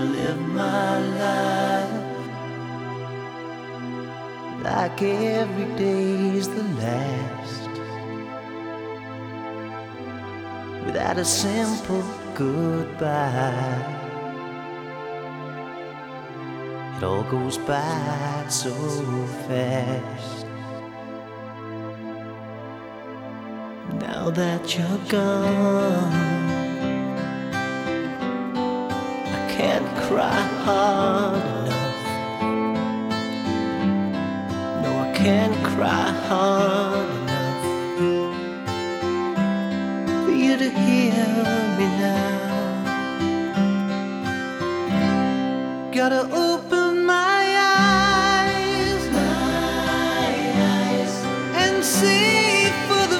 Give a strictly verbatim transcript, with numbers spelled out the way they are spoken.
live my life like every day's the last, without a simple goodbye. It all goes by so fast. Now that you're gone, I can't cry hard enough. No, I can't cry hard enough for you to hear me now. Gotta